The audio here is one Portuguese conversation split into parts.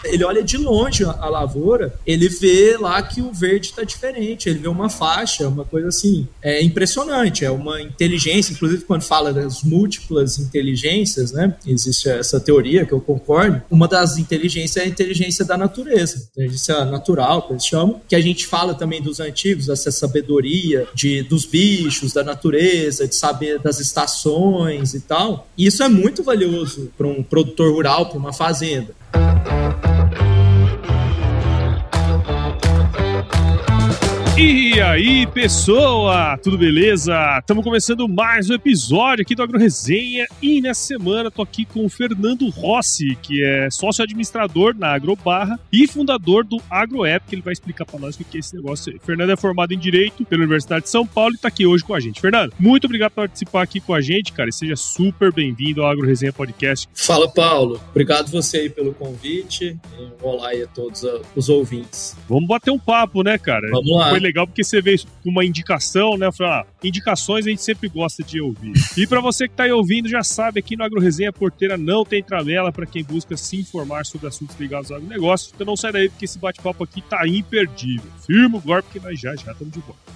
ele olha de longe a lavoura, ele vê lá que o verde está diferente, ele vê uma faixa, uma coisa assim, é impressionante, é uma inteligência, inclusive quando fala das múltiplas inteligências, né, existe essa teoria que eu concordo, uma das inteligências é a inteligência da natureza, inteligência natural, que eles chamam, que a gente fala também dos antigos, essa sabedoria dos bichos, da natureza, de saber das estações e tal, e isso é muito valioso para um produtor rural, para uma fazenda. E aí, pessoa, tudo beleza? Estamos começando mais um episódio aqui do AgroResenha e nessa semana tô aqui com o Fernando Rossi, que é sócio-administrador na Agrobarra e fundador do AgroApp, que ele vai explicar para nós o que é esse negócio aí. O Fernando é formado em Direito pela Universidade de São Paulo e tá aqui hoje com a gente. Fernando, muito obrigado por participar aqui com a gente, cara, e seja super bem-vindo ao AgroResenha Podcast. Fala, Paulo. Obrigado você aí pelo convite e um olá aí a todos os ouvintes. Vamos bater um papo, né, cara? Vamos lá. Foi legal porque você veio com uma indicação, né? Indicações a gente sempre gosta de ouvir. E para você que tá aí ouvindo, já sabe, aqui no AgroResenha Porteira não tem tramela para quem busca se informar sobre assuntos ligados ao agronegócio. Então não sai daí porque esse bate-papo aqui tá imperdível. Firma o golpe que nós já estamos de volta.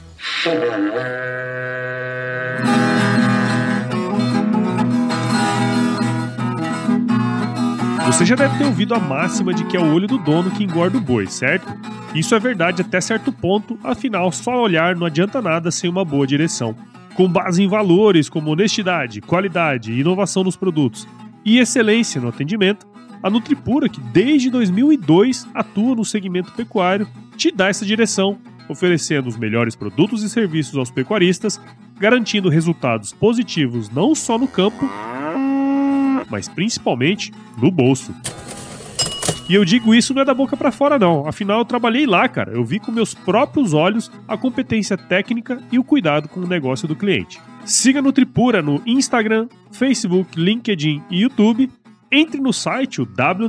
Você já deve ter ouvido a máxima de que é o olho do dono que engorda o boi, certo? Isso é verdade até certo ponto, afinal, só olhar não adianta nada sem uma boa direção. Com base em valores como honestidade, qualidade, inovação nos produtos e excelência no atendimento, a Nutripura, que desde 2002 atua no segmento pecuário, te dá essa direção, oferecendo os melhores produtos e serviços aos pecuaristas, garantindo resultados positivos não só no campo, mas principalmente no bolso. E eu digo isso não é da boca pra fora não, afinal eu trabalhei lá, cara, eu vi com meus próprios olhos a competência técnica e o cuidado com o negócio do cliente. Siga a Nutripura no Instagram, Facebook, LinkedIn e YouTube, entre no site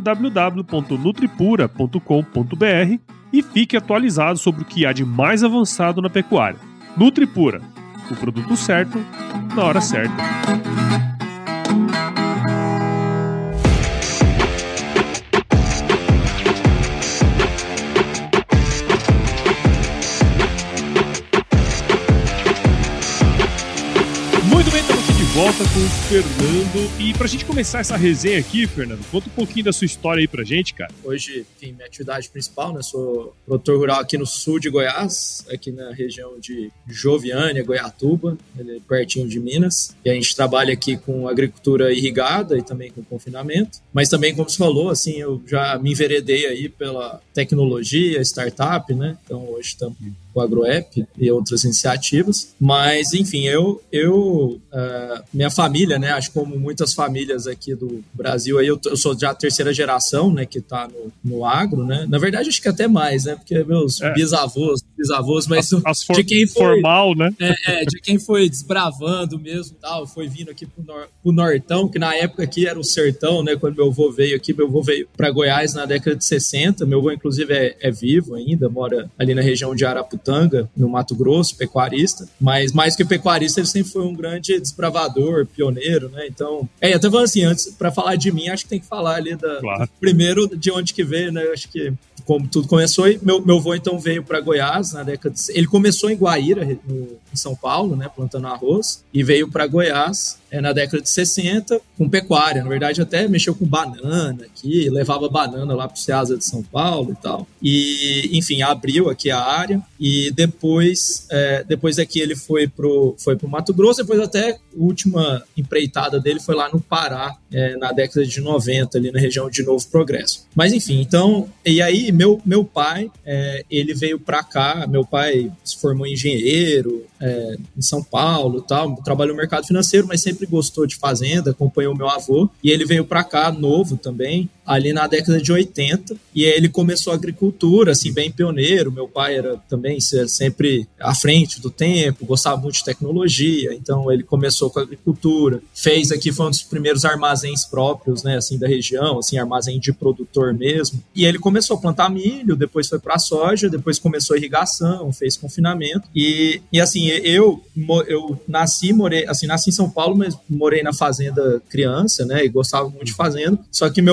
www.nutripura.com.br e fique atualizado sobre o que há de mais avançado na pecuária. Nutripura, o produto certo, na hora certa. Volta com o Fernando. E pra gente começar essa resenha aqui, Fernando, conta um pouquinho da sua história aí pra gente, cara. Hoje, enfim, minha atividade principal, né? Sou produtor rural aqui no sul de Goiás, aqui na região de Joviânia, Goiatuba, pertinho de Minas. E a gente trabalha aqui com agricultura irrigada e também com confinamento. Mas também, como você falou, assim, eu já me enveredei aí pela tecnologia, startup, né? Então hoje estamos com o AgroApp e outras iniciativas, mas enfim, minha família, né, acho que como muitas famílias aqui do Brasil, aí eu sou já a terceira geração, né, que tá no agro, né, na verdade acho que até mais, né, porque meus bisavôs, mas de quem foi formal, né, de quem foi desbravando mesmo, tal, foi vindo aqui pro Nortão, que na época aqui era o sertão, né, quando meu avô veio para Goiás na década de 60, meu avô inclusive é vivo ainda, mora ali na região de Araputanga, no Mato Grosso, pecuarista, mas mais que pecuarista, ele sempre foi um grande desbravador, pioneiro, né? Então, até falando assim, antes, para falar de mim, acho que tem que falar ali primeiro de onde que veio, né? Eu acho que como tudo começou, e meu avô então veio para Goiás na década de... Ele começou em Guaíra, em São Paulo, né, plantando arroz, e veio para Goiás na década de 60 com pecuária. Na verdade, até mexeu com banana aqui, levava banana lá para o Ceasa de São Paulo e tal. E, enfim, abriu aqui a área e depois daqui ele foi pro Mato Grosso, depois até a última empreitada dele foi lá no Pará, na década de 90, ali na região de Novo Progresso. Mas, enfim, então... E aí, meu pai, ele veio para cá, meu pai se formou engenheiro em São Paulo, tal, trabalhou no mercado financeiro, mas sempre gostou de fazenda, acompanhou meu avô, e ele veio para cá novo também, ali na década de 80, e aí ele começou a agricultura, assim, bem pioneiro. Meu pai era também sempre à frente do tempo, gostava muito de tecnologia, então ele começou com a agricultura, fez aqui, foi um dos primeiros armazéns próprios, né, assim, da região, assim, armazém de produtor mesmo, e ele começou a plantar milho, depois foi para soja, depois começou a irrigação, fez confinamento, e assim, eu nasci em São Paulo, mas morei na fazenda criança, né, e gostava muito de fazenda, só que meu pai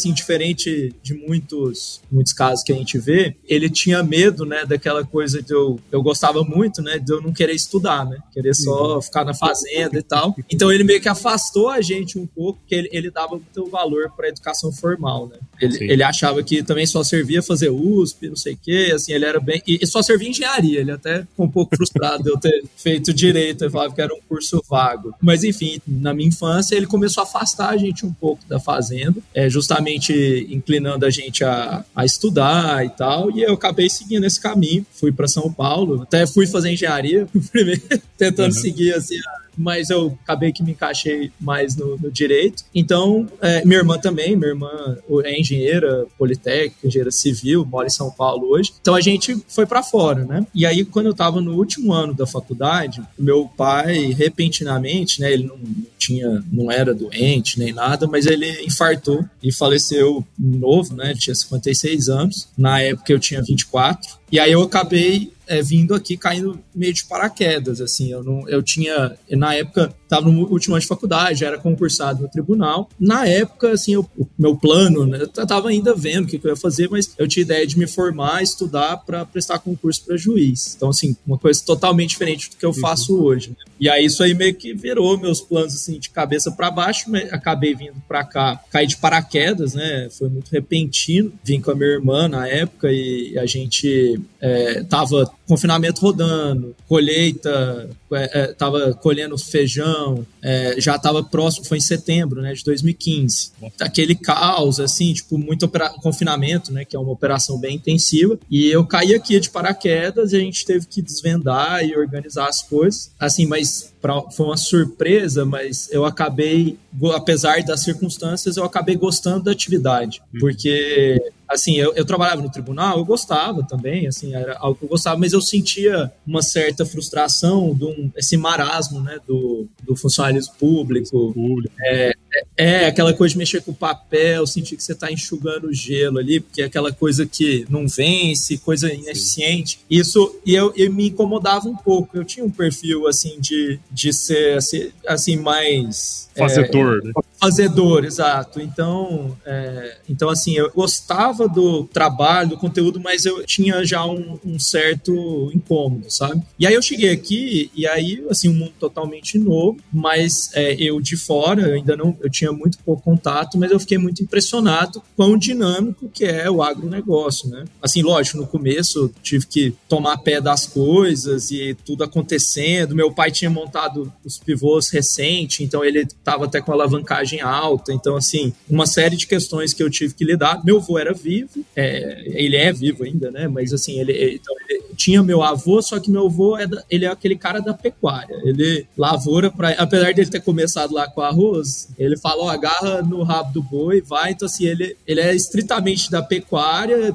assim, diferente de muitos casos que a gente vê, ele tinha medo, né, daquela coisa de eu gostava muito, né, de eu não querer estudar, né, querer só ficar na fazenda e tal. Então ele meio que afastou a gente um pouco, porque ele dava muito valor para a educação formal, né. Ele achava que também só servia fazer USP, não sei o quê, assim, ele era bem... E só servia engenharia, ele até ficou um pouco frustrado de eu ter feito direito, ele falava que era um curso vago. Mas, enfim, na minha infância, ele começou a afastar a gente um pouco da fazenda, justamente inclinando a gente a estudar e tal, e eu acabei seguindo esse caminho, fui para São Paulo, até fui fazer engenharia primeiro, tentando seguir, assim, mas eu acabei que me encaixei mais no direito. Então, minha irmã é engenheira politécnica, engenheira civil, mora em São Paulo hoje. Então, a gente foi para fora, né? E aí, quando eu estava no último ano da faculdade, meu pai, repentinamente, né, ele não era doente nem nada, mas ele infartou e faleceu novo, né? Ele tinha 56 anos. Na época, eu tinha 24. E aí, eu acabei vindo aqui caindo meio de paraquedas, assim, eu tinha, na época, estava no último ano de faculdade, já era concursado no tribunal. Na época, assim, o meu plano, né, eu estava ainda vendo o que eu ia fazer, mas eu tinha ideia de me formar, estudar para prestar concurso para juiz. Então, assim, uma coisa totalmente diferente do que eu faço hoje, né? E aí isso aí meio que virou meus planos, assim, de cabeça para baixo, mas acabei vindo para cá, caí de paraquedas, né, foi muito repentino, vim com a minha irmã na época e a gente tava confinamento rodando, colheita, tava colhendo feijão, já tava próximo, foi em setembro, né, de 2015. Aquele caos, assim, tipo, muito confinamento, né, que é uma operação bem intensiva, e eu caí aqui de paraquedas e a gente teve que desvendar e organizar as coisas, assim, mas foi uma surpresa, mas eu acabei, apesar das circunstâncias, eu acabei gostando da atividade, porque, assim, eu trabalhava no tribunal, eu gostava também, assim, era algo que eu gostava, mas eu sentia uma certa frustração esse marasmo, né, do funcionalismo público. Aquela coisa de mexer com o papel, sentir que você está enxugando o gelo ali, porque é aquela coisa que não vence, coisa ineficiente. Isso, e eu me incomodava um pouco. Eu tinha um perfil, assim, de ser, assim, mais... Fazedor, né? Fazedor, exato. Então, assim, eu gostava do trabalho, do conteúdo, mas eu tinha já um certo incômodo, sabe? E aí eu cheguei aqui, e aí, assim, um mundo totalmente novo, mas eu de fora, eu tinha muito pouco contato, mas eu fiquei muito impressionado com o dinâmico que é o agronegócio, né? Assim, lógico, no começo eu tive que tomar pé das coisas e tudo acontecendo. Meu pai tinha montado os pivôs recente, então ele estava até com alavancagem alta, então, assim, uma série de questões que eu tive que lidar. Meu avô era vivo, ele é vivo ainda, né? Mas, assim, ele tinha meu avô, só que meu avô, ele é aquele cara da pecuária. Ele lavoura, apesar dele ter começado lá com arroz, ele falou, agarra no rabo do boi, vai. Então, assim, ele é estritamente da pecuária,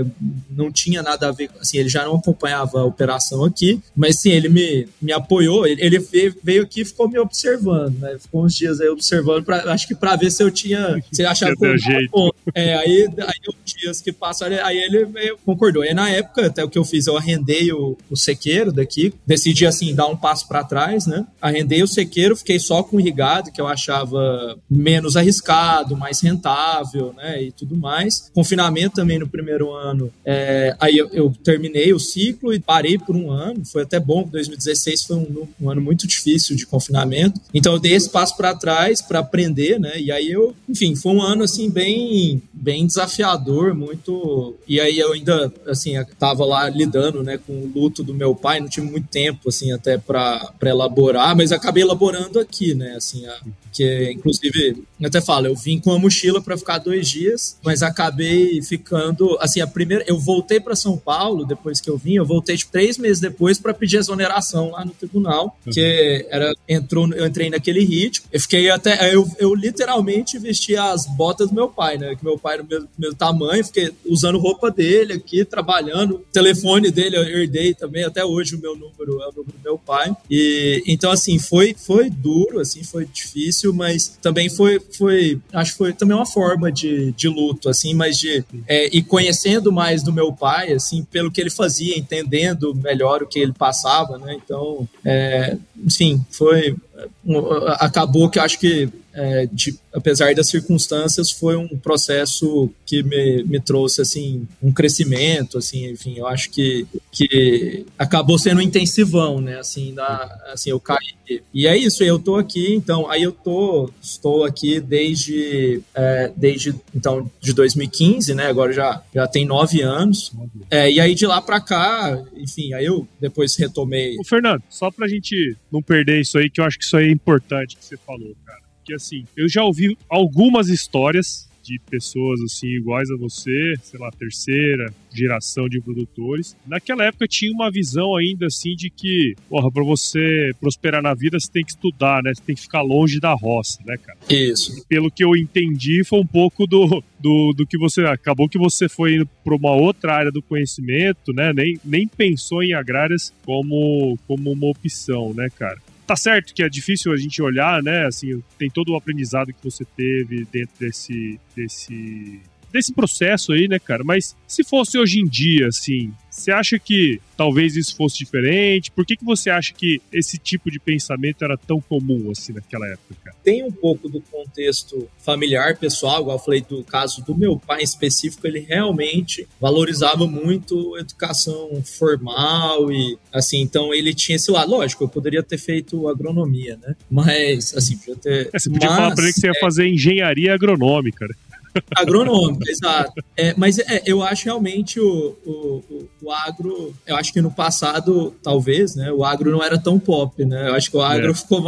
não tinha nada a ver, assim, ele já não acompanhava a operação aqui, mas, sim, ele me apoiou, ele veio aqui e ficou me observando, né? Ficou uns dias aí observando, acho que para ver se eu tinha, se ele achava que eu jeito. Aí dias que passaram, aí ele meio concordou. E na época, até o que eu fiz, eu arrendei o sequeiro daqui, decidi, assim, dar um passo para trás, né? Arrendei o sequeiro, fiquei só com o irrigado, que eu achava menos arriscado, mais rentável, né? E tudo mais. Confinamento também no primeiro ano. Aí eu terminei o ciclo e parei por um ano. Foi até bom, 2016 foi um ano muito difícil de confinamento. Então eu dei esse passo para trás para aprender, né? E aí enfim, foi um ano, assim, bem desafiador, muito... E aí eu ainda, assim, tava lá lidando, né, com o luto do meu pai, não tive muito tempo, assim, até para elaborar, mas acabei elaborando aqui, né, assim, que inclusive, eu até falo, eu vim com a mochila para ficar 2 dias, mas acabei ficando, assim, eu voltei para São Paulo, depois que eu voltei, tipo, 3 meses depois para pedir exoneração lá no tribunal, que eu entrei naquele ritmo, eu fiquei até, eu literalmente vesti as botas do meu pai, né, que meu pai era do meu tamanho, fiquei usando roupa dele aqui, trabalhando, o telefone dele eu herdei também, até hoje o meu número é o número do meu pai, e então, assim, foi duro, assim, foi difícil, mas também acho que foi também uma forma de luto, assim, mas e conhecendo mais do meu pai, assim, pelo que ele fazia, entendendo melhor o que ele passava, né, então, enfim, acabou que eu acho que apesar das circunstâncias, foi um processo que me trouxe, assim, um crescimento, assim, enfim, eu acho que acabou sendo um intensivão, né, assim, assim, eu caí. E é isso, eu tô aqui, então, aí eu estou aqui desde então, de 2015, né, agora já tem 9 anos, e aí de lá pra cá, enfim, aí eu depois retomei. Ô, Fernando, só pra gente não perder isso aí, que eu acho que isso aí é importante que você falou, cara, porque assim, eu já ouvi algumas histórias de pessoas assim iguais a você, sei lá, terceira geração de produtores. Naquela época tinha uma visão ainda assim de que, porra, pra você prosperar na vida você tem que estudar, né? Você tem que ficar longe da roça, né, cara? Isso. E pelo que eu entendi, foi um pouco do que você... Acabou que você foi indo pra uma outra área do conhecimento, né? Nem pensou em agrárias como uma opção, né, cara? Tá certo que é difícil a gente olhar, né? Assim, tem todo o aprendizado que você teve dentro desse processo aí, né, cara? Mas se fosse hoje em dia, assim, você acha que talvez isso fosse diferente? Por que você acha que esse tipo de pensamento era tão comum, assim, naquela época, cara? Tem um pouco do contexto familiar, pessoal, igual eu falei do caso do meu pai em específico, ele realmente valorizava muito a educação formal e, assim, então ele tinha esse lado. Lógico, eu poderia ter feito agronomia, né? Mas, assim, podia ter... Você podia falar pra ele que você ia fazer engenharia agronômica, né? Agronômica, exato. Mas eu acho realmente o agro, eu acho que no passado, talvez, né, o agro não era tão pop, né? Eu acho que o agro ficou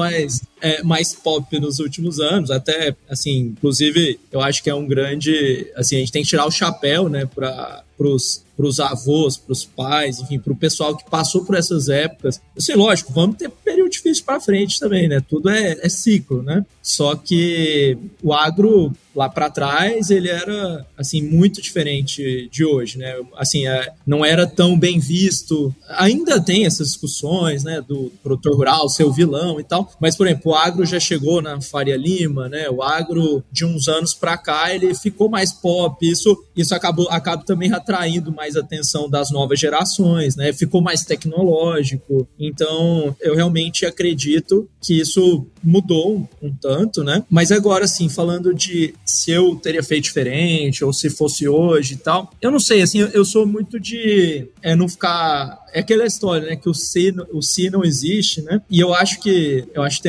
mais pop nos últimos anos, até, assim, inclusive, eu acho que é um grande, assim, a gente tem que tirar o chapéu, né, para os avós, para os pais, enfim, para o pessoal que passou por essas épocas. Assim, lógico, vamos ter período difícil para frente também, né? Tudo é ciclo, né? Só que o agro lá para trás ele era assim muito diferente de hoje, né? Assim, não era tão bem visto. Ainda tem essas discussões, né? Do produtor rural ser o vilão e tal. Mas, por exemplo, o agro já chegou na Faria Lima, né? O agro de uns anos para cá ele ficou mais pop. Isso acaba também atraindo mais atenção das novas gerações, né? Ficou mais tecnológico. Então, eu realmente acredito que isso mudou um tanto, né? Mas agora, assim, falando de se eu teria feito diferente ou se fosse hoje e tal, eu não sei, assim, eu sou muito de não ficar... É aquela história, né? Que o se não existe, né? E eu acho que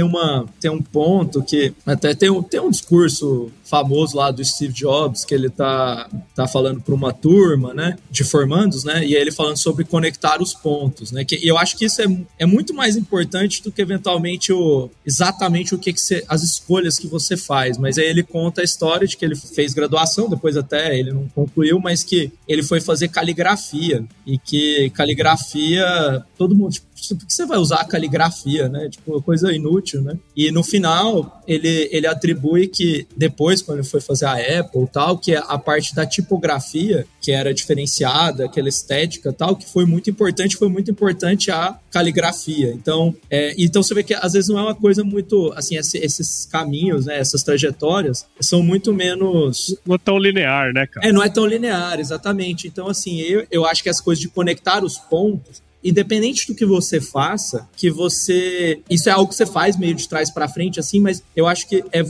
tem um ponto que até tem um discurso famoso lá do Steve Jobs, que ele tá falando para uma turma, né, de formandos, né, e aí ele falando sobre conectar os pontos, né, e eu acho que isso é muito mais importante do que eventualmente exatamente o que as escolhas que você faz, mas aí ele conta a história de que ele fez graduação, depois até ele não concluiu, mas que ele foi fazer caligrafia, e que caligrafia, todo mundo, tipo, por que você vai usar a caligrafia, né? Tipo, coisa inútil, né? E no final, ele atribui que depois, quando ele foi fazer a Apple e tal, que a parte da tipografia, que era diferenciada, aquela estética e tal, que foi muito importante a caligrafia. Então você vê que às vezes não é uma coisa muito, assim, esses caminhos, né? Essas trajetórias são muito menos... Não é tão linear, né, cara? Não é tão linear, exatamente. Então, assim, eu acho que as coisas de conectar os pontos, independente do que você faça, isso é algo que você faz meio de trás para frente, assim, mas eu acho que é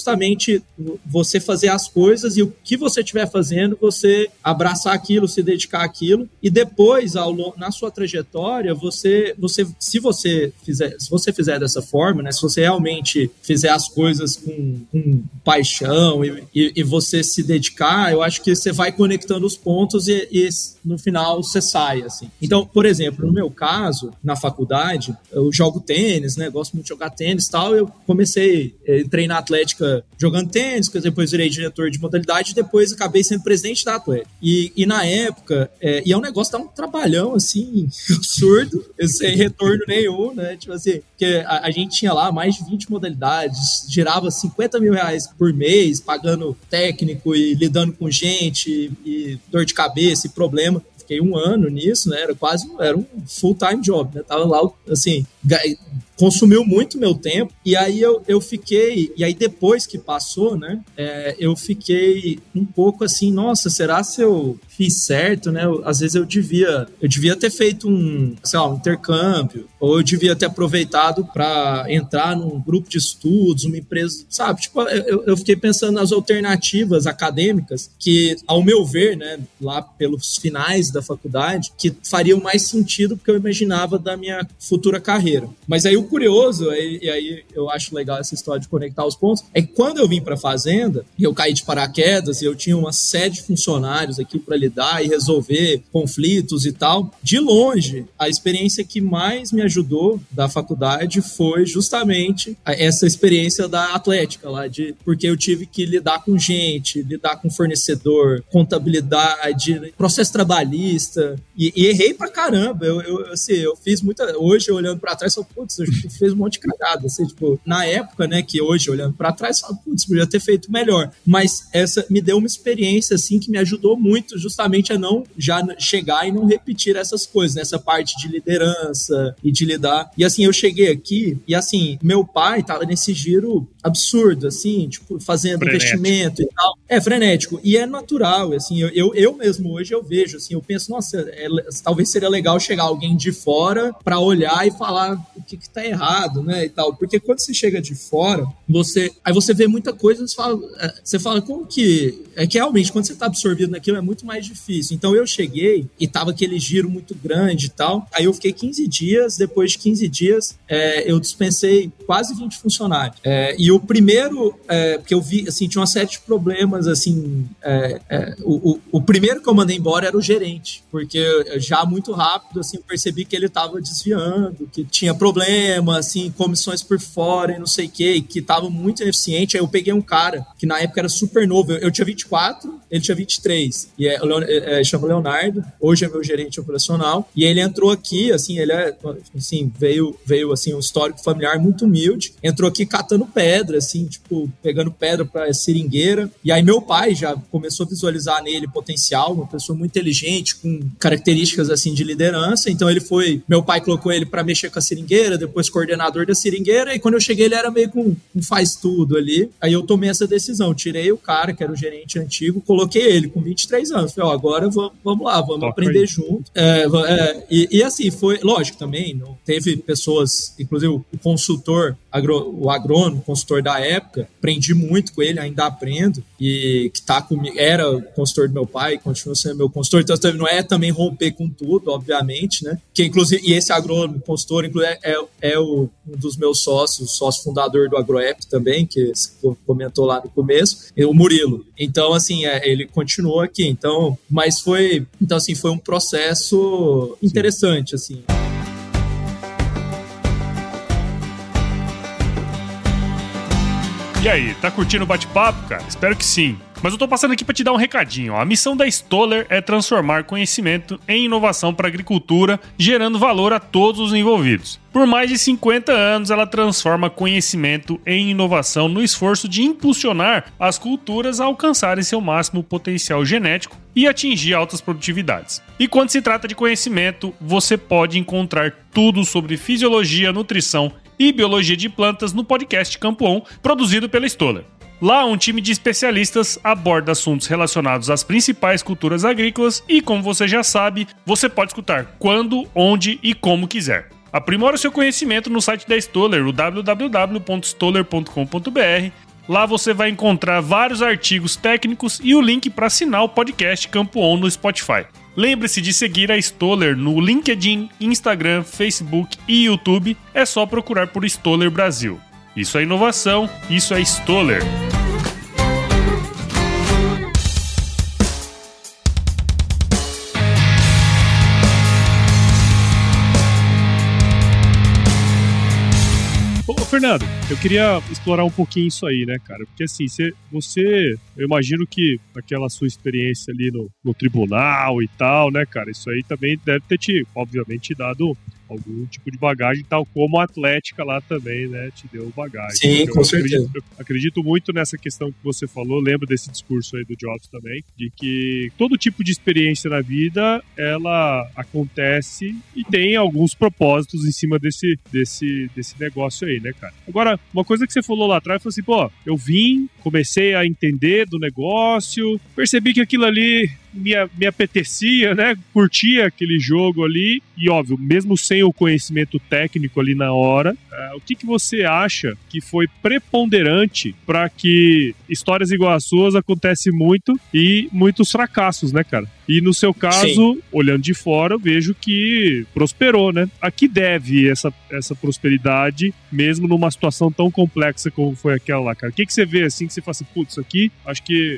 você fazer as coisas e o que você estiver fazendo, você abraçar aquilo, se dedicar àquilo, e depois, na sua trajetória, se você fizer dessa forma, né, se você realmente fizer as coisas com paixão e você se dedicar, eu acho que você vai conectando os pontos e no final você sai, assim. Então, por exemplo, no meu caso, na faculdade, eu jogo tênis, né? Gosto muito de jogar tênis e tal. Eu entrei na Atlética jogando tênis, depois virei diretor de modalidade e depois acabei sendo presidente da Atlética. E na época, e é um negócio, tá um trabalhão, assim, absurdo, sem retorno nenhum, né? Tipo assim, porque a gente tinha lá mais de 20 modalidades, girava 50 mil reais por mês, pagando técnico e lidando com gente e dor de cabeça e problema. Fiquei um ano nisso, né? Era um full-time job, né? Tava lá, assim, consumiu muito meu tempo, e aí eu fiquei, e aí depois que passou, né, eu fiquei um pouco assim, nossa, será se eu fiz certo, né? Às vezes eu devia ter feito um intercâmbio, ou eu devia ter aproveitado para entrar num grupo de estudos, uma empresa, sabe? Tipo, eu fiquei pensando nas alternativas acadêmicas que, ao meu ver, né, lá pelos finais da faculdade, que fariam mais sentido porque eu imaginava da minha futura carreira. Mas aí o curioso, e aí eu acho legal essa história de conectar os pontos, é que quando eu vim para a Fazenda, e eu caí de paraquedas, e eu tinha uma série de funcionários aqui para lidar e resolver conflitos e tal, de longe, a experiência que mais me ajudou da faculdade foi justamente essa experiência da Atlética lá, porque eu tive que lidar com gente, lidar com fornecedor, contabilidade, processo trabalhista, e errei pra caramba. Eu fiz muita... Hoje, olhando pra trás, eu falo, putz, eu fiz um monte de cagada. Assim, tipo, na época, né, que hoje, olhando pra trás, eu falo, putz, podia ter feito melhor. Mas essa me deu uma experiência, assim, que me ajudou muito justamente a não já chegar e não repetir essas coisas, nessa parte de liderança e de lidar. E, assim, eu cheguei aqui e, assim, meu pai tava nesse giro absurdo, assim, tipo, fazendo frenético. Investimento e tal. É frenético. E é natural, assim, eu mesmo hoje eu vejo, assim, eu penso, nossa, talvez seria legal chegar alguém de fora pra olhar e falar o que tá errado, né, e tal. Porque quando você chega de fora, aí você vê muita coisa, você fala como que... É que realmente, quando você tá absorvido naquilo, é muito mais difícil. Então eu cheguei e tava aquele giro muito grande e tal. Aí eu fiquei 15 dias, depois de 15 dias, eu dispensei quase 20 funcionários. E o primeiro, porque eu vi, assim, tinha uma série de problemas, assim, o primeiro que eu mandei embora era o gerente, porque já muito rápido, assim, eu percebi que ele tava desviando, que tinha problema, assim, comissões por fora e não sei o que tava muito ineficiente. Aí eu peguei um cara, que na época era super novo, eu tinha 24, ele tinha 23, e chama Leonardo, hoje é meu gerente operacional, e ele entrou aqui, assim, ele assim, veio assim, um histórico familiar muito humilde, entrou aqui catando pedra, assim, tipo, pegando pedra pra seringueira, e aí meu pai já começou a visualizar nele potencial, uma pessoa muito inteligente, com características, assim, de liderança. Então meu pai colocou ele pra mexer com a seringueira, depois coordenador da seringueira, e quando eu cheguei ele era meio com um faz tudo ali. Aí eu tomei essa decisão, tirei o cara que era o gerente antigo, coloquei ele com 23 anos, falei, agora vamos lá, vamos aprender aí junto. E assim, foi, lógico também, não teve pessoas, inclusive o consultor, o agrônomo, consultor da época, aprendi muito com ele, ainda aprendo, e que tá comigo, era o consultor do meu pai, continua sendo meu consultor, então não é também romper com tudo, obviamente, né, que inclusive, e esse agrônomo, consultor, inclusive, um dos meus sócio fundador do AgroApp também, que você comentou lá no começo, o Murilo. Então, assim, ele continuou aqui, então foi um processo interessante, assim. E aí, tá curtindo o bate-papo, cara? Espero que sim. Mas eu tô passando aqui para te dar um recadinho. A missão da Stoller é transformar conhecimento em inovação para a agricultura, gerando valor a todos os envolvidos. Por mais de 50 anos, ela transforma conhecimento em inovação no esforço de impulsionar as culturas a alcançarem seu máximo potencial genético e atingir altas produtividades. E quando se trata de conhecimento, você pode encontrar tudo sobre fisiologia, nutrição e biologia de plantas no podcast Campo On, produzido pela Stoller. Lá, um time de especialistas aborda assuntos relacionados às principais culturas agrícolas e, como você já sabe, você pode escutar quando, onde e como quiser. Aprimora o seu conhecimento no site da Stoller, o www.stoller.com.br. Lá você vai encontrar vários artigos técnicos e o link para assinar o podcast Campo On no Spotify. Lembre-se de seguir a Stoller no LinkedIn, Instagram, Facebook e YouTube. É só procurar por Stoller Brasil. Isso é inovação, isso é Stoller. Ô, Fernando, eu queria explorar um pouquinho isso aí, né, cara? Porque assim, eu imagino que aquela sua experiência ali no tribunal e tal, né, cara? Isso aí também deve ter obviamente, dado algum tipo de bagagem, tal como a Atlética lá também, né, te deu bagagem. Sim, com certeza. Acredito muito nessa questão que você falou, lembro desse discurso aí do Jobs também, de que todo tipo de experiência na vida, ela acontece e tem alguns propósitos em cima desse negócio aí, né, cara? Agora, uma coisa que você falou lá atrás, foi assim, pô, eu comecei a entender do negócio, percebi que aquilo ali me apetecia, né? Curtia aquele jogo ali e, óbvio, mesmo sem o conhecimento técnico ali na hora, o que você acha que foi preponderante para que histórias igual as suas acontecem muito e muitos fracassos, né, cara? E no seu caso, sim, olhando de fora, eu vejo que prosperou, né? A que deve essa prosperidade, mesmo numa situação tão complexa como foi aquela lá, cara? O que você vê assim, que você fala assim, putz, isso aqui, acho que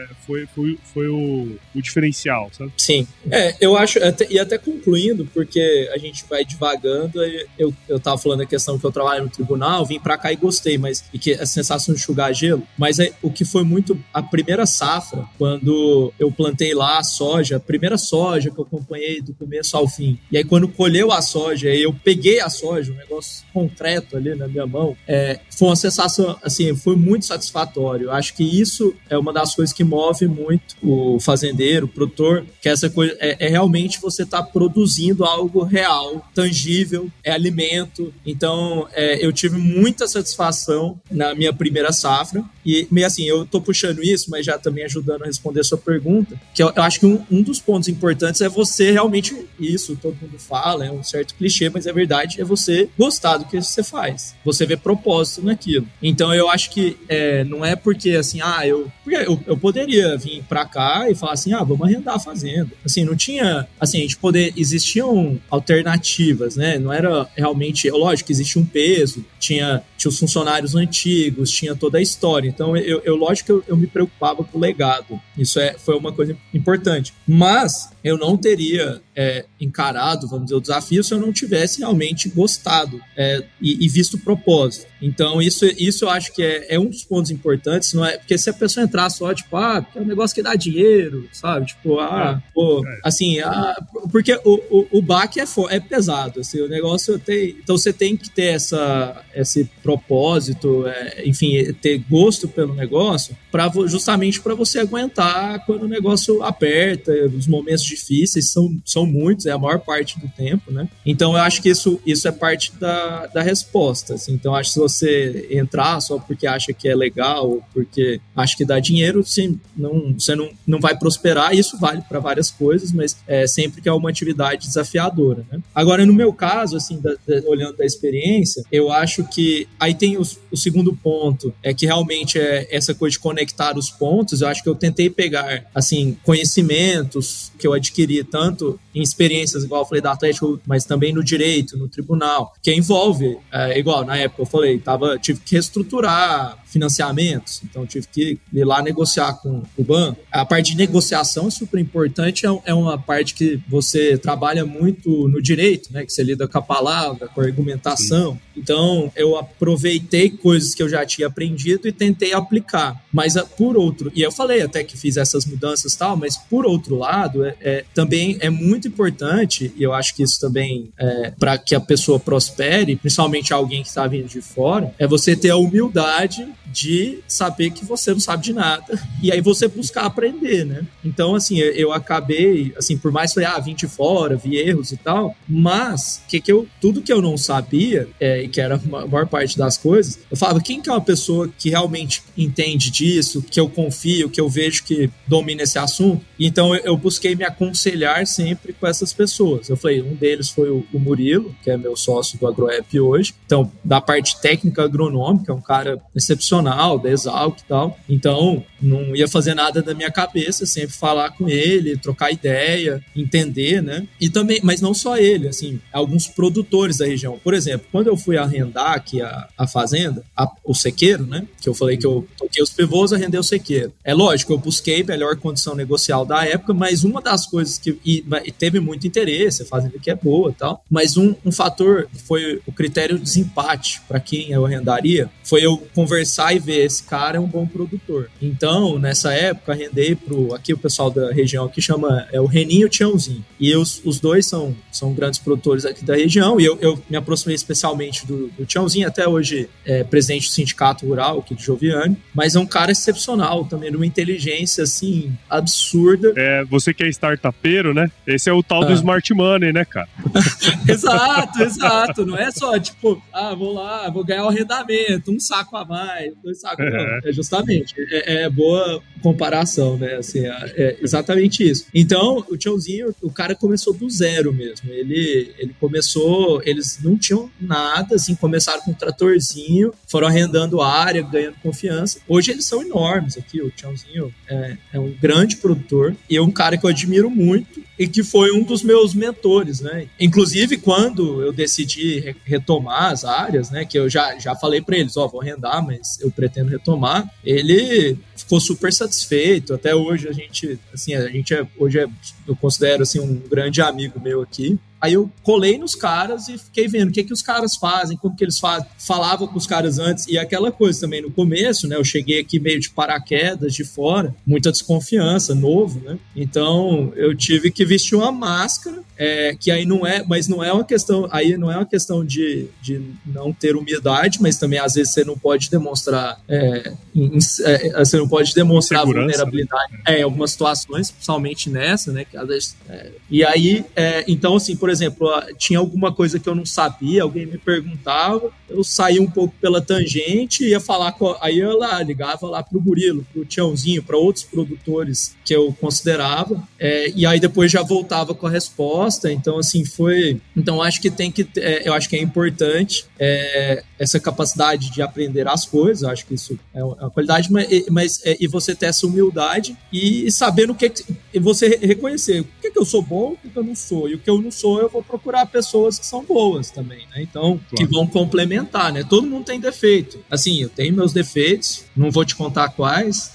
foi o diferencial, sabe? Sim. Eu acho, e até concluindo, porque a gente vai divagando, eu tava falando a questão que eu trabalho no tribunal, vim pra cá e gostei, e que a sensação de enxugar gelo, mas o que foi muito, a primeira safra, quando eu plantei lá a soja, a primeira soja que eu acompanhei do começo ao fim, e aí quando colheu a soja, eu peguei a soja, um negócio concreto ali na minha mão, foi uma sensação, assim, foi muito satisfatório. Eu acho que isso é uma das coisas que move muito o fazendeiro, o produtor, que essa coisa é realmente você estar produzindo algo real, tangível, é alimento. Então, eu tive muita satisfação na minha primeira safra. E, meio assim, eu tô puxando isso, mas já também ajudando a responder a sua pergunta, que eu acho que um dos pontos importantes é você realmente, isso todo mundo fala, é um certo clichê, mas é verdade, é você gostar do que você faz. Você vê propósito naquilo. Então, eu acho que não é porque, assim, eu poderia vir pra cá e falar assim, vamos arrendar a fazenda. Assim, não tinha, assim, existiam alternativas, né? Não era realmente, lógico que existia um peso, tinha os funcionários antigos, tinha toda a história. Então, lógico que eu me preocupava com o legado. Isso foi uma coisa importante. Mas eu não teria encarado, vamos dizer, o desafio se eu não tivesse realmente gostado e visto o propósito. Então, isso eu acho que é um dos pontos importantes, não é? Porque se a pessoa entrar só, tipo, porque é um negócio que dá dinheiro, sabe? Tipo, assim, porque o baque é pesado, assim, o negócio tem... Então, você tem que ter esse propósito, enfim, ter gosto pelo negócio, justamente para você aguentar quando o negócio aperta, os momentos difíceis são muitos, é a maior parte do tempo, né? Então, eu acho que isso é parte da resposta, assim. Então, acho que se você entrar só porque acha que é legal, ou porque acha que dá dinheiro, sim, você não vai prosperar. Isso vale para várias coisas, mas sempre que é uma atividade desafiadora, né? Agora, no meu caso, assim, olhando da experiência, eu acho que aí tem o segundo ponto, que realmente é essa coisa de conectar os pontos. Eu acho que eu tentei pegar, assim, conhecimentos que eu adquiri tanto em experiências, igual eu falei da Atlético, mas também no direito, no tribunal, que envolve, igual na época eu falei, tive que reestruturar financiamentos, então tive que ir lá negociar com o banco. A parte de negociação é super importante, é uma parte que você trabalha muito no direito, né, que você lida com a palavra, com a argumentação. Sim. Então, eu aproveitei coisas que eu já tinha aprendido e tentei aplicar. Mas, por outro... E eu falei até que fiz essas mudanças e tal, mas, por outro lado, também é muito importante, e eu acho que isso também, para que a pessoa prospere, principalmente alguém que está vindo de fora, é você ter a humildade de saber que você não sabe de nada e aí você buscar aprender, né? Então, assim, eu acabei, assim, por mais que eu vim de fora, vi erros e tal, mas tudo que eu não sabia, e que era a maior parte das coisas, eu falava, quem que é uma pessoa que realmente entende disso, que eu confio, que eu vejo que domina esse assunto? Então, eu busquei me aconselhar sempre com essas pessoas. Eu falei, um deles foi o Murilo, que é meu sócio do AgroApp hoje. Então, da parte técnica agronômica, é um cara excepcional, da Exalc e tal. Então, não ia fazer nada da minha cabeça, sempre falar com ele, trocar ideia, entender, né? E também, mas não só ele, assim, alguns produtores da região. Por exemplo, quando eu fui arrendar aqui a fazenda, o sequeiro, né? Que eu falei que eu toquei os pivôs, arrendei o sequeiro. É lógico, eu busquei melhor condição negocial da época, mas uma das coisas que... E teve muito interesse, a fazenda que é boa e tal, mas um fator foi o critério de desempate para quem eu arrendaria, foi eu conversar vai ver, esse cara é um bom produtor. Então, nessa época, arrendei aqui o pessoal da região que chama o Reninho e o Tiãozinho. E os dois são grandes produtores aqui da região, e eu me aproximei especialmente do Tiãozinho, até hoje é presidente do Sindicato Rural aqui de Joviane, mas é um cara excepcional também, numa inteligência, assim, absurda. Você que é startupeiro, né? Esse é o tal do Smart Money, né, cara? Exato. Não é só, tipo, vou ganhar o arrendamento, um saco a mais, 2 sacos. Não, é justamente, é boa comparação, né? Assim, é exatamente isso. Então, o Tiãozinho, o cara começou do zero mesmo. Ele começou, eles não tinham nada, assim, começaram com um tratorzinho, foram arrendando área, ganhando confiança. Hoje eles são enormes aqui, o Tiãozinho é um grande produtor e é um cara que eu admiro muito e que foi um dos meus mentores, né? Inclusive, quando eu decidi retomar as áreas, né, que eu já falei para eles, vou arrendar, mas eu pretendo retomar, ele ficou super satisfeito. Até hoje eu considero assim um grande amigo meu aqui. Aí eu colei nos caras e fiquei vendo o que os caras fazem, como que eles fazem. Falava com os caras antes, e aquela coisa também no começo, né? Eu cheguei aqui meio de paraquedas, de fora, muita desconfiança, novo, né? Então eu tive que vestir uma máscara, que aí não é uma questão de não ter humildade, mas também às vezes você não pode demonstrar vulnerabilidade, né? Em algumas situações, principalmente nessa, né? Que às vezes, e aí, então assim, por exemplo, tinha alguma coisa que eu não sabia, alguém me perguntava, eu saía um pouco pela tangente, ia falar aí eu ligava lá pro Murilo, pro Tiãozinho, para outros produtores que eu considerava, e aí depois já voltava com a resposta. Então assim, então acho que eu acho que é importante essa capacidade de aprender as coisas. Eu acho que isso é uma qualidade, mas e você ter essa humildade e saber no que você reconhecer o que eu sou bom, o que eu não sou, e o que eu não sou eu vou procurar pessoas que são boas também, né? Então, que vão complementar, né? Todo mundo tem defeito. Assim, eu tenho meus defeitos, não vou te contar quais.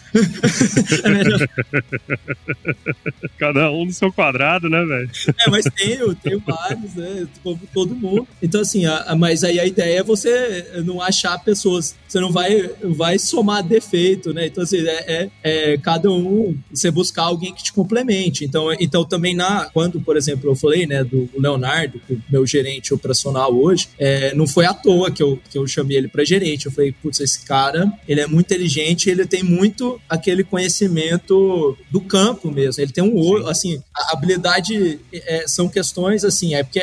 Cada um no seu quadrado, né, velho? Mas tenho vários, né? Como todo mundo. Então, assim, mas aí a ideia é você não achar pessoas, você não vai somar defeito, né? Então, assim, cada um, você buscar alguém que te complemente. Então também quando, por exemplo, eu falei, né, do Leonardo, que é o meu gerente operacional hoje, não foi à toa que eu chamei ele para gerente. Eu falei, putz, esse cara, ele é muito inteligente, ele tem muito aquele conhecimento do campo mesmo. Ele tem assim, a habilidade são questões assim, porque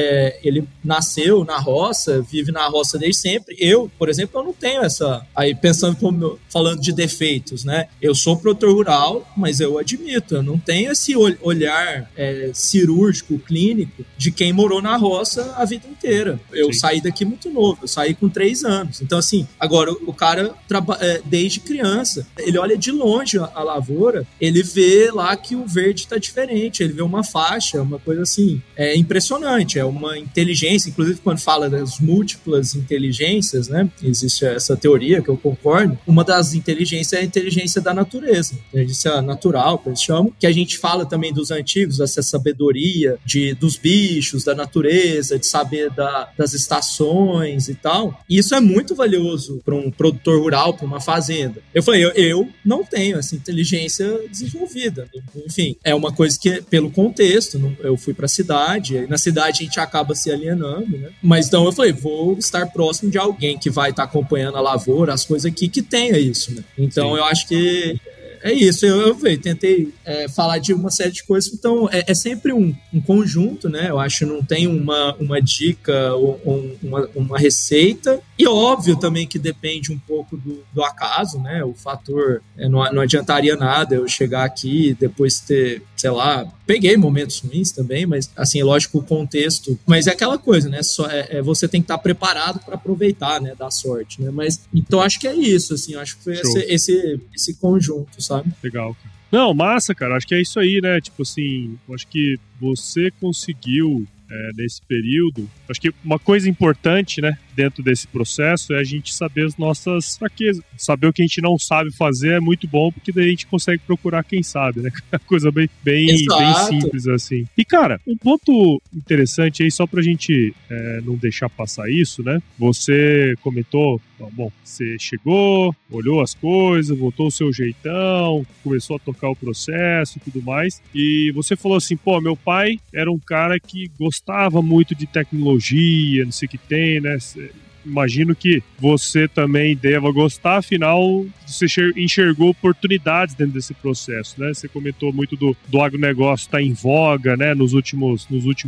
ele nasceu na roça, vive na roça desde sempre. Eu, por exemplo, eu não tenho essa, aí falando de defeitos, né? Eu sou produtor rural, mas eu admito, eu não tenho esse olhar cirúrgico, clínico, de quem morou na roça a vida inteira. Eu saí daqui muito novo, eu saí com 3 anos. Então, assim, agora o cara desde criança, ele olha de longe a lavoura, ele vê lá que o verde está diferente, ele vê uma faixa, uma coisa assim, impressionante, é uma inteligência. Inclusive quando fala das múltiplas inteligências, né, existe essa teoria que eu concordo, uma das inteligências é a inteligência da natureza, inteligência natural, que eles chamam, que a gente fala também dos antigos, dessa sabedoria dos bichos, da natureza, de saber das estações e tal. E isso é muito valioso para um produtor rural, para uma fazenda. Eu falei, eu não tenho essa inteligência desenvolvida. Enfim, é uma coisa que, pelo contexto, eu fui para a cidade, e na cidade a gente acaba se alienando, né? Mas então eu falei, vou estar próximo de alguém que vai estar acompanhando a lavoura, as coisas aqui, que tenha isso, né? Então eu acho que é isso, eu tentei falar de uma série de coisas. Então é sempre um conjunto, né? Eu acho que não tem uma dica ou uma receita. E óbvio também que depende um pouco do acaso, né? O fator, não adiantaria nada eu chegar aqui e depois ter, sei lá, peguei momentos ruins também, mas assim, lógico, o contexto, mas é aquela coisa, né? Você tem que estar preparado para aproveitar, né? Da sorte, né? Mas então acho que é isso, assim, acho que foi esse conjunto, sabe? Legal, cara. Não, massa, cara, acho que é isso aí, né? Tipo assim, acho que você conseguiu nesse período, acho que uma coisa importante, né, dentro desse processo é a gente saber as nossas fraquezas. Saber o que a gente não sabe fazer é muito bom, porque daí a gente consegue procurar quem sabe, né? Coisa bem simples assim. E, cara, um ponto interessante aí, só pra gente não deixar passar isso, né? Você comentou, bom, você chegou, olhou as coisas, botou o seu jeitão, começou a tocar o processo e tudo mais, e você falou assim, pô, meu pai era um cara que gostava muito de tecnologia, não sei o que tem, né? Imagino que você também deva gostar, afinal, você enxergou oportunidades dentro desse processo, né? Você comentou muito do agronegócio estar em voga, né, nos últimos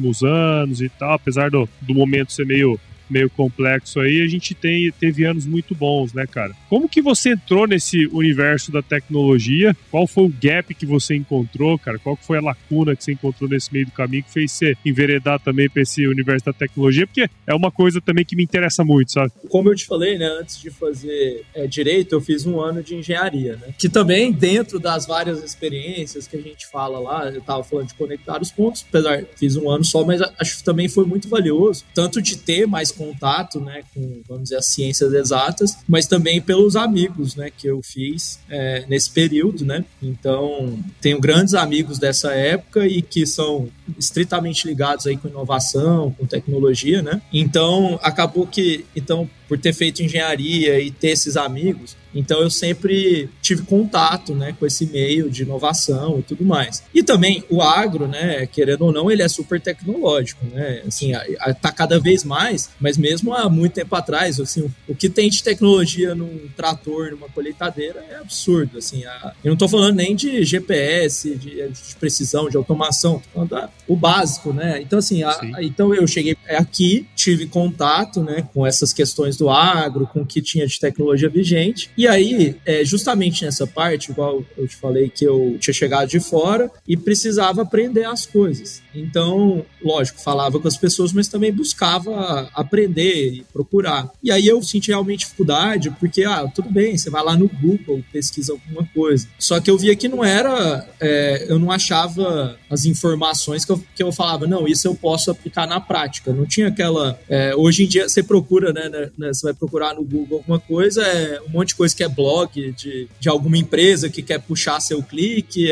anos e tal, apesar do momento ser meio complexo aí, a gente teve anos muito bons, né, cara? Como que você entrou nesse universo da tecnologia? Qual foi o gap que você encontrou, cara? Qual foi a lacuna que você encontrou nesse meio do caminho que fez você enveredar também para esse universo da tecnologia? Porque é uma coisa também que me interessa muito, sabe? Como eu te falei, né, antes de fazer direito, eu fiz 1 ano de engenharia, né? Que também, dentro das várias experiências que a gente fala lá, eu tava falando de conectar os pontos, apesar de fiz 1 ano só, mas acho que também foi muito valioso, tanto de ter mais contato, né, com, vamos dizer, as ciências exatas, mas também pelos amigos, né, que eu fiz nesse período, né. Então, tenho grandes amigos dessa época e que são estritamente ligados aí com inovação, com tecnologia, né. Então, acabou que, por ter feito engenharia e ter esses amigos, então eu sempre tive contato, né, com esse meio de inovação e tudo mais. E também o agro, né, querendo ou não, ele é super tecnológico, né, assim, tá cada vez mais, mas mesmo há muito tempo atrás, assim, o que tem de tecnologia num trator, numa colheitadeira é absurdo, assim, eu não tô falando nem de GPS, de precisão, de automação, tô falando o básico, né, então assim, então eu cheguei aqui, tive contato, né, com essas questões do agro, com o que tinha de tecnologia vigente, e aí, justamente nessa parte, igual eu te falei que eu tinha chegado de fora e precisava aprender as coisas. Então, lógico, falava com as pessoas, mas também buscava aprender e procurar. E aí eu senti realmente dificuldade, porque, tudo bem, você vai lá no Google, pesquisa alguma coisa. Só que eu via que não era, eu não achava as informações que eu falava, não, isso eu posso aplicar na prática. Não tinha aquela... hoje em dia, você procura, né, você vai procurar no Google alguma coisa, um monte de coisa que é blog de alguma empresa que quer puxar seu clique,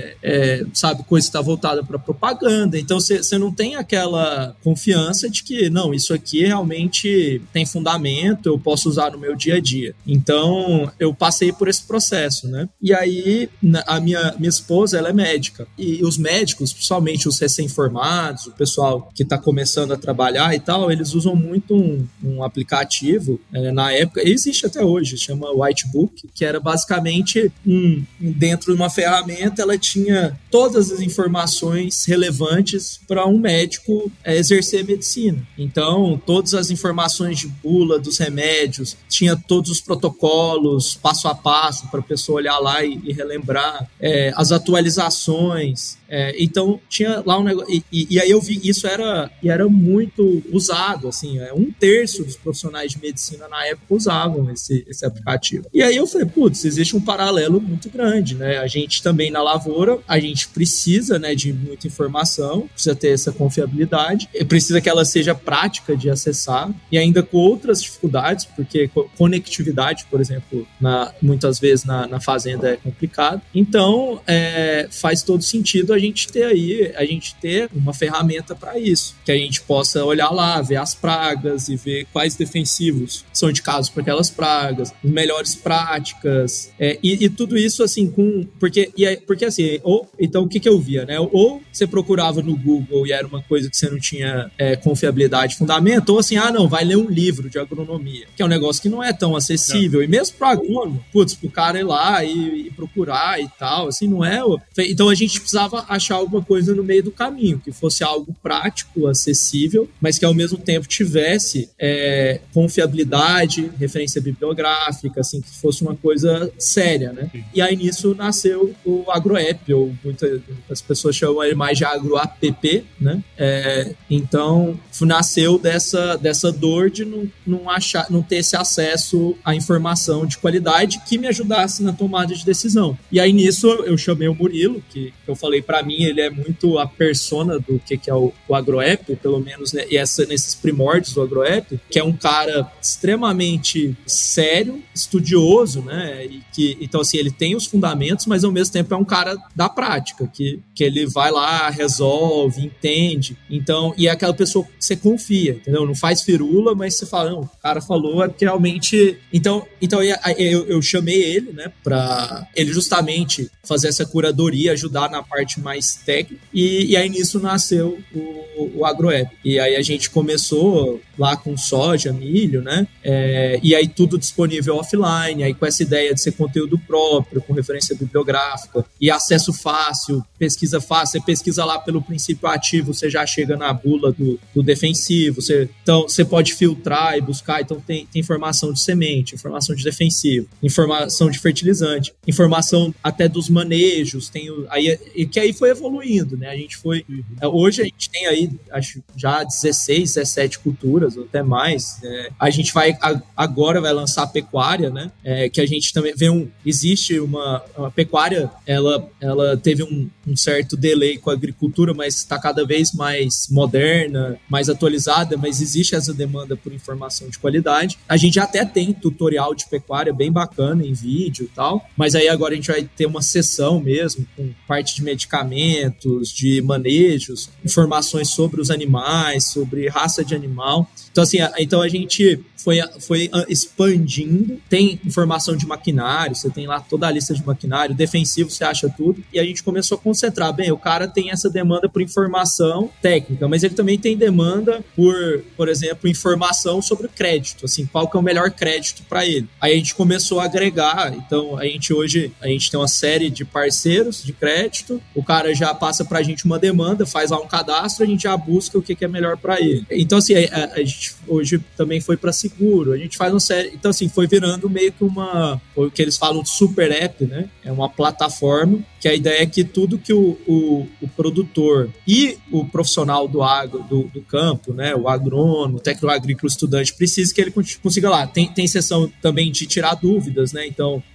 sabe, coisa que está voltada para propaganda. Então, você não tem aquela confiança de que, não, isso aqui realmente tem fundamento, eu posso usar no meu dia a dia. Então, eu passei por esse processo, né? E aí, a minha esposa, ela é médica. E os médicos, principalmente os recém-formados, o pessoal que está começando a trabalhar e tal, eles usam muito um aplicativo, na época, existe até hoje, chama Whitebook, que era basicamente dentro de uma ferramenta, ela tinha todas as informações relevantes para um médico exercer medicina. Então, todas as informações de bula dos remédios, tinha todos os protocolos, passo a passo, para a pessoa olhar lá e relembrar, as atualizações. Então, tinha lá um negócio... E aí eu vi, isso era muito usado, assim, 1/3 dos profissionais de medicina na época usavam esse aplicativo. E aí eu falei, existe um paralelo muito grande, né? A gente também na lavoura, a gente precisa, né, de muita informação, precisa ter essa confiabilidade, precisa que ela seja prática de acessar, e ainda com outras dificuldades, porque conectividade, por exemplo, muitas vezes na fazenda é complicado. Então, faz todo sentido a gente ter uma ferramenta para isso, que a gente possa olhar lá, ver as pragas e ver quais defensivos são indicados para aquelas pragas, melhores práticas, e tudo isso assim porque assim, então o que eu via, né? Ou você procurava no Google e era uma coisa que você não tinha confiabilidade, fundamento, ou assim, não, vai ler um livro de agronomia, que é um negócio que não é tão acessível, e mesmo para agrônomo, pro cara ir lá e procurar e tal, assim, não é... Então a gente precisava achar alguma coisa no meio do caminho, que fosse algo prático, acessível, mas que ao mesmo tempo tivesse confiabilidade, referência bibliográfica, assim, que fosse uma coisa séria, né? E aí nisso nasceu o AgroApp, ou muitas pessoas chamam ele mais de AgroApp, né? Então nasceu dessa dor de não ter esse acesso à informação de qualidade que me ajudasse na tomada de decisão. E aí nisso eu chamei o Murilo, que eu falei para mim ele é muito a persona do que é o AgroApp, pelo menos, né, e nesses primórdios do AgroApp, que é um cara extremamente sério, estudioso, né, então assim, ele tem os fundamentos, mas ao mesmo tempo é um cara da prática, que ele vai lá, resolve, entende, então, e é aquela pessoa que você confia, entendeu? Não faz firula, mas você fala, não, o cara falou é porque realmente, então eu chamei ele, né, pra ele justamente fazer essa curadoria, ajudar na parte mais técnica, e aí nisso nasceu o AgroApp. E aí a gente começou lá com soja, milho, né? E aí tudo disponível offline, aí com essa ideia de ser conteúdo próprio, com referência bibliográfica, e acesso fácil, pesquisa fácil, você pesquisa lá pelo princípio ativo, você já chega na bula do defensivo, então você pode filtrar e buscar, então tem informação de semente, informação de defensivo, informação de fertilizante, informação até dos manejos, que aí foi evoluindo, né? A gente foi... Hoje a gente tem aí, acho, já 16, 17 culturas, ou até mais. A gente agora vai lançar a pecuária, né? Que a gente também vê existe uma pecuária, ela teve um certo delay com a agricultura, mas está cada vez mais moderna, mais atualizada, mas existe essa demanda por informação de qualidade. A gente até tem tutorial de pecuária bem bacana em vídeo e tal, mas aí agora a gente vai ter uma sessão mesmo, com parte de medicamentos, de manejos, informações sobre os animais, sobre raça de animal. Então, assim, a gente foi expandindo. Tem informação de maquinário, você tem lá toda a lista de maquinário, defensivo, você acha tudo. E a gente começou a concentrar. Bem, o cara tem essa demanda por informação técnica, mas ele também tem demanda por exemplo, informação sobre crédito, assim, qual que é o melhor crédito para ele. Aí a gente começou a agregar. Então, hoje a gente tem uma série de parceiros de crédito, o cara já passa pra gente uma demanda, faz lá um cadastro, a gente já busca o que é melhor para ele. Então, assim, a gente hoje também foi para seguro, a gente faz uma série... Então, assim, foi virando meio que o que eles falam de super app, né? É uma plataforma que a ideia é que tudo que o produtor e o profissional do agro, do campo, né? O agrônomo, o técnico agrícola, estudante, precisa que ele consiga lá. Tem sessão também de tirar dúvidas, né? Então,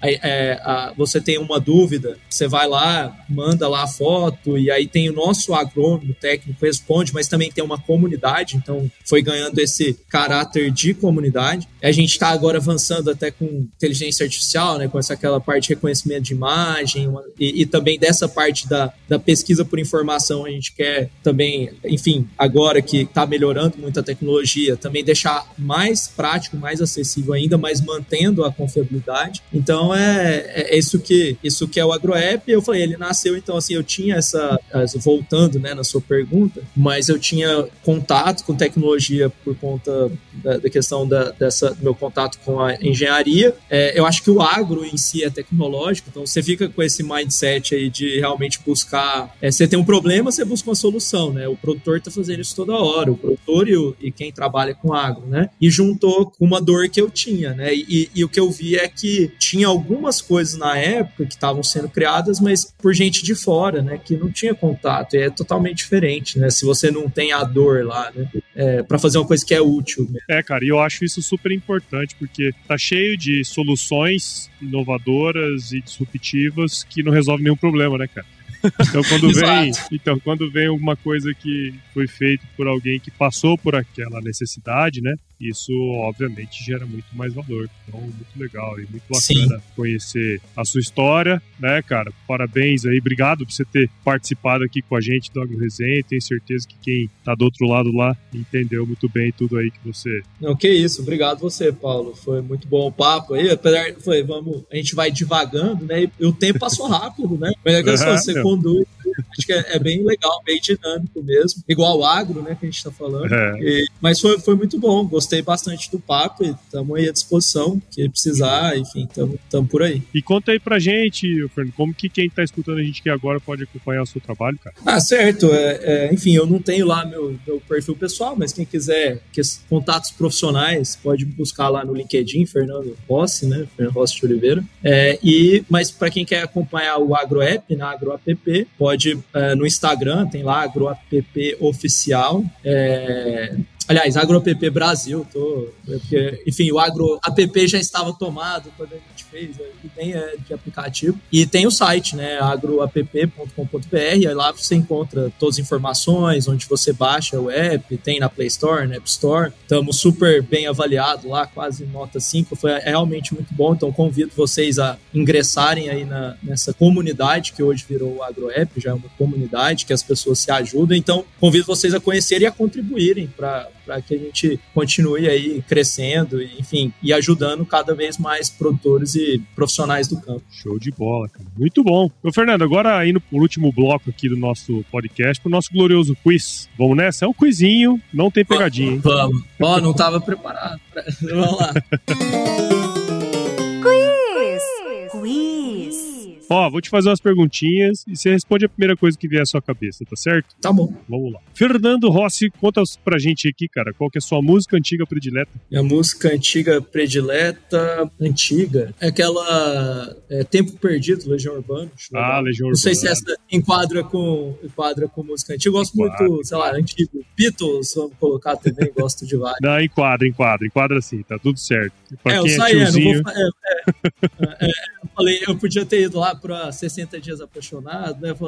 você tem uma dúvida, você vai lá, manda lá a foto, e aí tem o nosso agrônomo, técnico, responde, mas também tem uma comunidade, então foi ganhando esse caráter de comunidade. A gente está agora avançando até com inteligência artificial, né? Com aquela parte de reconhecimento de imagem, e também dessa parte da pesquisa por informação, a gente quer também, enfim, agora que está melhorando muito a tecnologia, também deixar mais prático, mais acessível ainda, mas mantendo a confiabilidade. Então, isso que é o AgroApp. Eu falei, ele nasceu, então, assim, eu tinha voltando, né, na sua pergunta, mas eu tinha contato com tecnologia por conta da questão do meu contato com a engenharia. Eu acho que o agro em si é tecnológico, então você fica com esse mindset aí de realmente buscar... você tem um problema, você busca uma solução, né? O produtor está fazendo isso toda hora, o produtor e quem trabalha com agro, né? E juntou com uma dor que eu tinha, né? E o que eu vi é que tinha algumas coisas na época que estavam sendo criadas, mas por gente de fora, né? Que não tinha contato, e é totalmente diferente, né? Se você não tem a dor lá, né? Para fazer uma coisa que é útil mesmo. Cara, e eu acho isso super importante, porque tá cheio de soluções inovadoras e disruptivas que não resolvem nenhum problema, né, cara? Então, quando vem alguma coisa que foi feita por alguém que passou por aquela necessidade, né? Isso, obviamente, gera muito mais valor. Então, muito legal e muito bacana conhecer a sua história, né, cara? Parabéns aí, obrigado por você ter participado aqui com a gente do AgroResenha. Tenho certeza que quem tá do outro lado lá entendeu muito bem tudo aí que você... Não, que isso, obrigado você, Paulo. Foi muito bom o papo aí. Apesar, a gente vai divagando, né? E o tempo passou rápido, né? Mas é que você conduz. Acho que é bem legal, bem dinâmico mesmo. Igual o agro, né, que a gente tá falando. Mas foi muito bom, gostei bastante do papo e estamos aí à disposição, que precisar, enfim, estamos por aí. E conta aí pra gente, Fernando, como que quem tá escutando a gente aqui agora pode acompanhar o seu trabalho, cara? Certo. Enfim, eu não tenho lá meu perfil pessoal, mas quem quiser contatos profissionais, pode buscar lá no LinkedIn, Fernando Rossi, né, Fernando Rossi de Oliveira. Mas para quem quer acompanhar o AgroApp, na AgroApp, pode no Instagram, tem lá AgroApp Oficial. Aliás, AgroApp Brasil, porque, enfim, o AgroApp já estava tomado quando a gente fez, e nem é de aplicativo. E tem o site, né, agroapp.com.br, aí lá você encontra todas as informações, onde você baixa o app, tem na Play Store, na App Store. Estamos super bem avaliados lá, quase nota 5, é realmente muito bom, então convido vocês a ingressarem aí nessa comunidade que hoje virou o AgroApp, já é uma comunidade que as pessoas se ajudam, então convido vocês a conhecerem e a contribuírem para que a gente continue aí crescendo, enfim, e ajudando cada vez mais produtores e profissionais do campo. Show de bola, cara. Muito bom. Ô, Fernando, agora indo pro último bloco aqui do nosso podcast, pro nosso glorioso quiz. Vamos nessa? É um quizinho, não tem pegadinha, hein? Vamos. Ó, não tava preparado. Vamos lá. Quiz. Ó, vou te fazer umas perguntinhas e você responde a primeira coisa que vier à sua cabeça, tá certo? Tá bom. Vamos lá. Fernando Rossi, conta pra gente aqui, cara, qual que é a sua música antiga predileta? Minha música antiga predileta, é aquela Tempo Perdido, Legião Urbana. Legião Urbana. Não sei se essa enquadra com música antiga. Eu gosto muito, sei lá, antigo. Beatles, vamos colocar também, gosto de vários. Não, enquadra sim, tá tudo certo. Pra eu quem saí, tiozinho... eu falei, eu podia ter ido lá pra 60 Dias Apaixonado, né?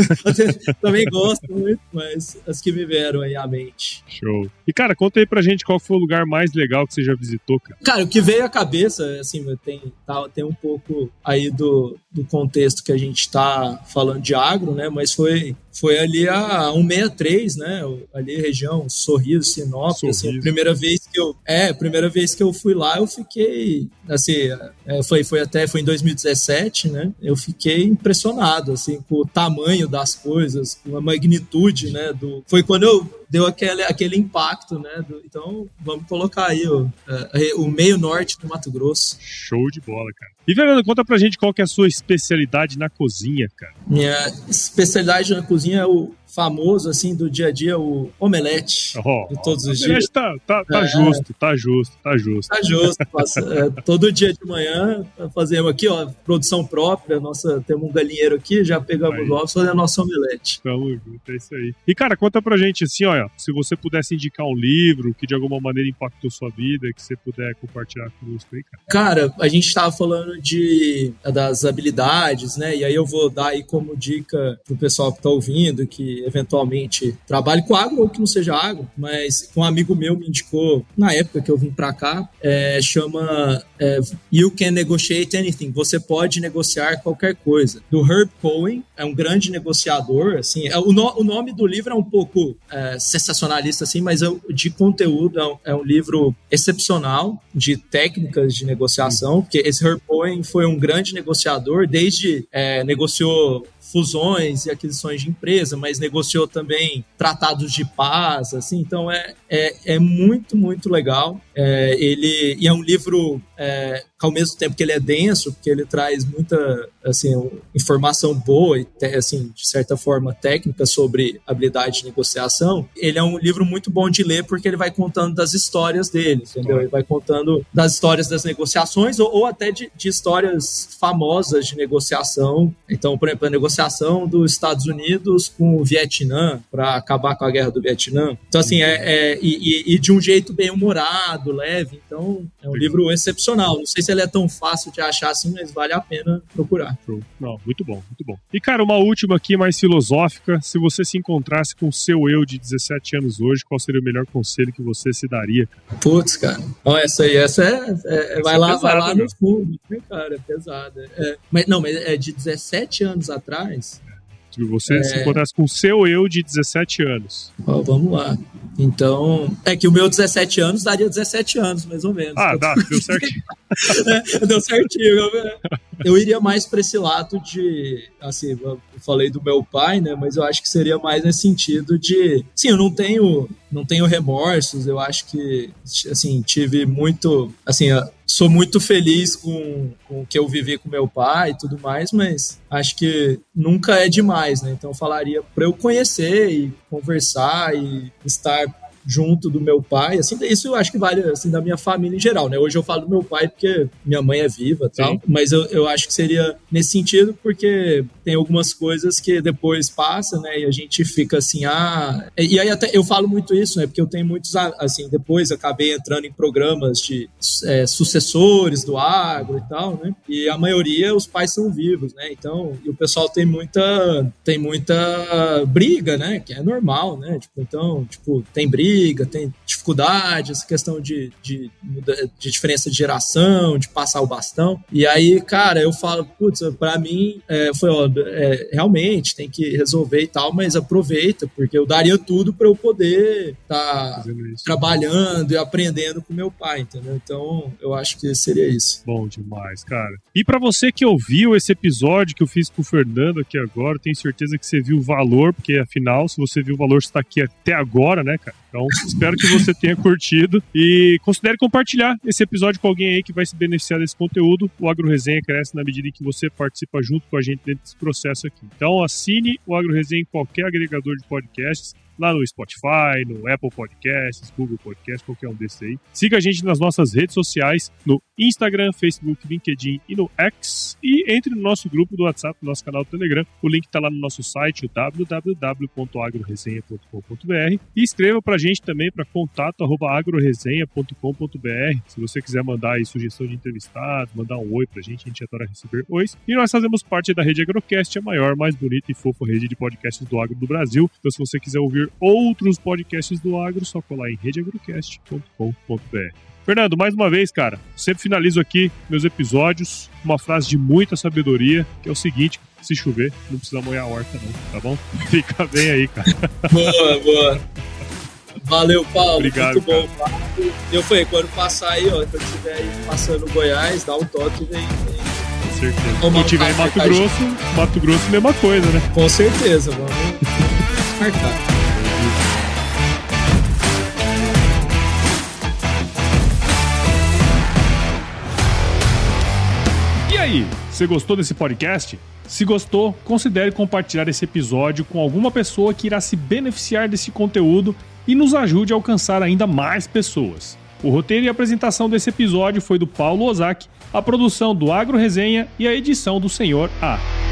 Também gosto muito, mas as que me vieram aí à mente. Show. E, cara, conta aí pra gente qual foi o lugar mais legal que você já visitou, cara. Cara, o que veio à cabeça, assim, tem um pouco aí do contexto que a gente tá falando de agro, né? Mas foi ali a 163, né? Ali região Sorriso, Sinop. Sorriso. Assim, a primeira vez que eu fui lá, eu fiquei, assim, foi em 2017, né? Eu fiquei impressionado, assim, com o tamanho das coisas, com a magnitude, né? Foi quando deu aquele impacto, né? Então, vamos colocar aí o meio norte do Mato Grosso. Show de bola, cara. E, Fernando, conta pra gente qual que é a sua especialidade na cozinha, cara. Minha especialidade na cozinha é o famoso, assim, do dia a dia, o omelete de todos os dias. Justo. Tá justo. Todo dia de manhã fazemos aqui, ó, produção própria, temos um galinheiro aqui, já pegamos os ovos, fazendo a nossa omelete. Tamo junto, é isso aí. E, cara, conta pra gente, assim, ó, se você pudesse indicar um livro que de alguma maneira impactou sua vida, que você puder compartilhar conosco aí, cara. Cara, a gente tava falando das habilidades, né, e aí eu vou dar aí como dica pro pessoal que tá ouvindo, que eventualmente trabalhe com agro ou que não seja agro, mas um amigo meu me indicou, na época que eu vim pra cá, chama You Can Negotiate Anything, você pode negociar qualquer coisa, do Herb Cohen, é um grande negociador, assim, o nome do livro é um pouco sensacionalista, assim, mas de conteúdo é um livro excepcional de técnicas de negociação, porque esse Herb Cohen foi um grande negociador, negociou fusões e aquisições de empresa, mas negociou também tratados de paz, assim, então é muito, muito legal. E é um livro ao mesmo tempo que ele é denso, porque ele traz muita, assim, informação boa e, assim, de certa forma técnica sobre habilidade de negociação. Ele é um livro muito bom de ler porque ele vai contando das histórias dele, entendeu? Ele vai contando das histórias das negociações ou até de histórias famosas de negociação. Então, por exemplo, a negociação dos Estados Unidos com o Vietnã para acabar com a guerra do Vietnã. Então, assim, e de um jeito bem humorado, leve. Então, é um livro excepcional. Não sei se ele é tão fácil de achar assim, mas vale a pena procurar. Não, muito bom, muito bom. E, cara, uma última aqui, mais filosófica. Se você se encontrasse com o seu eu de 17 anos hoje, qual seria o melhor conselho que você se daria? Putz, cara. Ó, essa vai lá no fundo, né, cara? É pesada. Mas é de 17 anos atrás. Se você se encontrasse com o seu eu de 17 anos. Ó, vamos lá. Então, que o meu 17 anos daria 17 anos, mais ou menos. Deu certinho. Deu certinho. Eu iria mais para esse lado de, assim, eu falei do meu pai, né, mas eu acho que seria mais nesse sentido de, sim, eu não tenho remorsos, eu acho que, assim, tive muito, assim, sou muito feliz com o que eu vivi com meu pai e tudo mais, mas acho que nunca é demais, né? Então eu falaria para eu conhecer e conversar e estar junto do meu pai, assim, isso eu acho que vale, assim, da minha família em geral, né? Hoje eu falo do meu pai porque minha mãe é viva e tal, mas eu acho que seria nesse sentido, porque tem algumas coisas que depois passa, né? E a gente fica assim, e aí até eu falo muito isso, né? Porque eu tenho muitos, assim, depois acabei entrando em programas de sucessores do agro e tal, né? E a maioria, os pais são vivos, né? Então, e o pessoal tem muita briga, né? Que é normal, né? Então, tem briga, tem dificuldade, essa questão de diferença de geração, de passar o bastão. E aí, cara, eu falo, putz, pra mim, foi óbvio, realmente tem que resolver e tal, mas aproveita, porque eu daria tudo pra eu poder estar trabalhando e aprendendo com meu pai, entendeu? Então, eu acho que seria isso. Bom demais, cara. E pra você que ouviu esse episódio que eu fiz com o Fernando aqui agora, tenho certeza que você viu o valor, porque afinal, se você viu o valor, você tá aqui até agora, né, cara? Então, espero que você tenha curtido e considere compartilhar esse episódio com alguém aí que vai se beneficiar desse conteúdo. O Agro Resenha cresce na medida em que você participa junto com a gente dentro desse processo aqui. Então, assine o Agro Resenha em qualquer agregador de podcasts, lá no Spotify, no Apple Podcasts, Google Podcasts, qualquer um desses aí. Siga a gente nas nossas redes sociais, no Instagram, Facebook, LinkedIn e no X. E entre no nosso grupo do WhatsApp, no nosso canal do Telegram. O link está lá no nosso site, www.agroresenha.com.br. E escreva pra gente também para contato@agroresenha.com.br. Se você quiser mandar aí sugestão de entrevistado, mandar um oi pra gente, a gente adora receber ois. E nós fazemos parte da Rede Agrocast, a maior, mais bonita e fofa rede de podcasts do agro do Brasil. Então, se você quiser ouvir outros podcasts do agro, só colar em redeagrocast.com.br. Fernando, mais uma vez, cara, sempre finalizo aqui meus episódios com uma frase de muita sabedoria, que é o seguinte: se chover, não precisa molhar a horta não, tá bom? Fica bem aí, cara. Boa. Valeu, Paulo. Obrigado, muito bom. Eu falei, quando passar aí, ó, quando estiver aí passando Goiás, dá um toque e vem. Com certeza. Quando tiver em Mato Grosso, mesma coisa, né? Com certeza, vamos marcar. E aí, você gostou desse podcast? Se gostou, considere compartilhar esse episódio com alguma pessoa que irá se beneficiar desse conteúdo e nos ajude a alcançar ainda mais pessoas. O roteiro e a apresentação desse episódio foi do Paulo Ozaki, a produção do Agro Resenha e a edição do Senhor A.